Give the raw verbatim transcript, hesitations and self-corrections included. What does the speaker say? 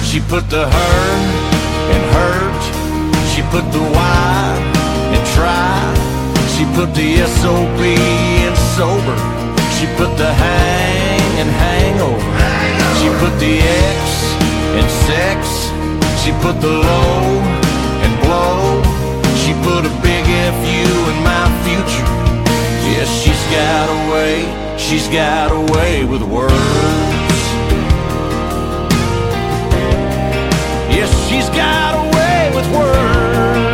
She put the her in hurt. She put the Y in try. She put the S O B in sober. She put the hang in hangover. She put the X in sex. She put the low in blow. She put a big F U in my future. Yeah, she's got a way, she's got a way with words. Yes, she's got a way with words.